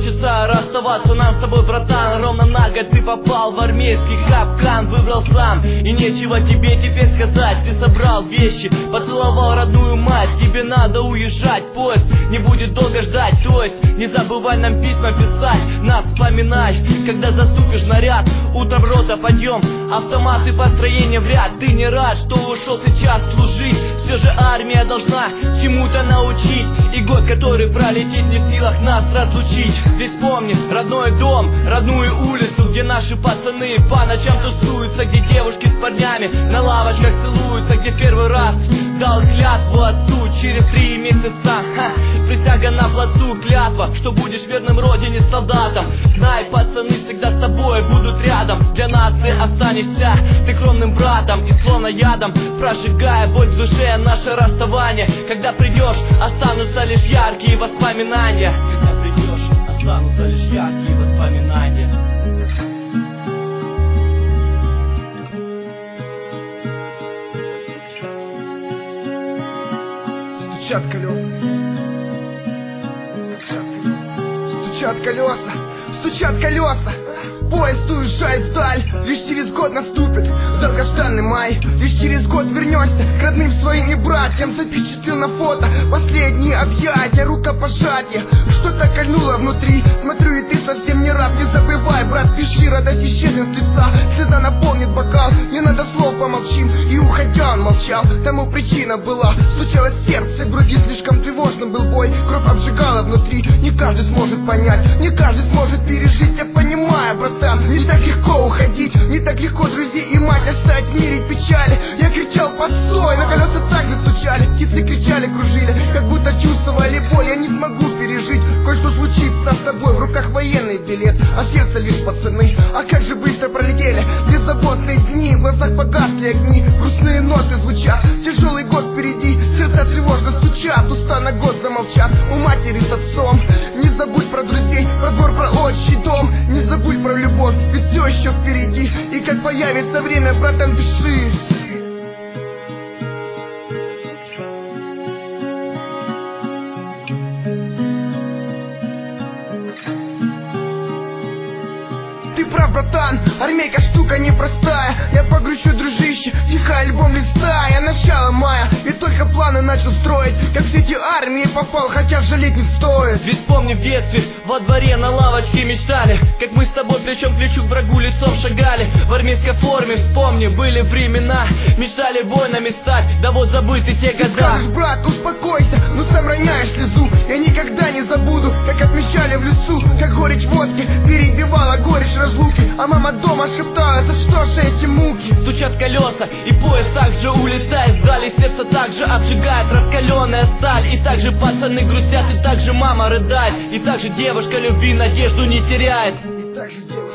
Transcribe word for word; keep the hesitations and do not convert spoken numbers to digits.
хочется расставаться нам с тобой, братан. Ровно на год ты попал в армейский капкан, выбрал сам, и нечего тебе теперь сказать. Ты собрал вещи, поцеловал родную мать. Тебе надо уезжать, поезд не будет долго ждать. То есть не забывай нам письма писать, нас вспоминай, когда заступишь наряд. Утром рота, подъем, автоматы, построение в ряд. Ты не рад, что ушел сейчас служить? Все же армия должна чему-то научить, и год, который пролетит, не в силах нас разлучить. Здесь помни родной дом, родную улицу, где наши пацаны по ночам тусуются, где девушки с парнями на лавочках целуются, где первый раз дал клятву отцу через три месяца. Ха, присяга на плацу, клятва, что будешь верным родине солдатом. Знай, пацаны всегда с тобой будут рядом. Для нации останешься ты кровным братом, и словно ядом прожигая боль в душе наше расставание. Когда придешь, останутся лишь яркие воспоминания. Когда придешь, останутся лишь яркие воспоминания. Стучат колеса, стучат колеса, стучат колеса. Поезд уезжает вдаль, лишь через год наступит долгожданный май. Лишь через год вернешься к родным своим и братьям. Запечатлел на фото последние объятия, рукопожатия. Что-то кольнуло внутри, смотрю, и ты совсем не рад. Не забывай, брат, пиши, радость исчезнет с лица. Слеза наполнит бокал, не надо слов, помолчим. И уходя он молчал, тому причина была. Стучалось сердце, в груди слишком тревожным был бой. Кровь обжигала внутри, не каждый сможет понять, не каждый сможет пережить. Я понимаю, брат, не так легко уходить, не так легко друзей и мать оставить в мире печали. Я кричал постой, на колеса так же стучали, птицы кричали, кружили, как будто чувствовали боль. Я не смогу пережить, кое-что случится с тобой. В руках военный билет, а сердце лишь пацаны. А как же быстро пролетели беззаботные дни, в глазах погасли огни, грустные ноты звучат. Тяжелый год впереди, сердца тревожно стучат, уста на год замолчат. У матери с отцом не забудь про друзей, про двор, про отчий дом. Не забудь про любовь, ведь все еще впереди. И как появится время, братан, пиши. Ты прав, братан, армейка штука непростая. Я погрущу, дружище, тихо альбом листая. Начало мая, и только планы начал строить. Как в сети армии попал, хотя жалеть не стоит. Ведь вспомни, в детстве во дворе на лавочке мечтали, как мы с тобой плечом к плечу к врагу лицом шагали. В армейской форме, вспомни, были времена, мечтали воинами стать, да вот забыты те года. Ты скажешь, брат, успокойся, но сам роняешь слезу. Я никогда не забуду, как отмечали в лесу, как горечь водки перебивала горечь разлуки. А мама дома шептала, за что же эти муки? Стучат колеса, и поезд также улетает вдаль, и сердце также обжигает раскаленная сталь. И также пацаны грустят, и также мама рыдает, и также девушка любви надежду не теряет. И также девушка